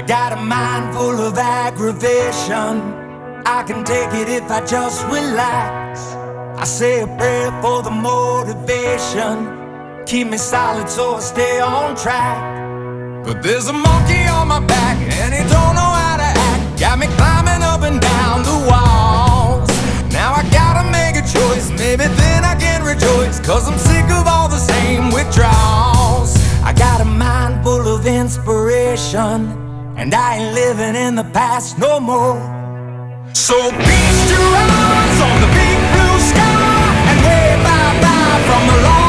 got a mind full of aggravation. I can take it if I just relax. I say a prayer for the motivation, keep me solid so I stay on track. But there's a monkey on my back and he don't know how to act. Got me climbing up and down the walls. Now I gotta make a choice, maybe then I can rejoice, 'cause I'm sick of all the same withdrawals. I got a mind full of inspiration, and I ain't living in the past no more. So feast your eyes on the big blue sky and wave bye-bye from the long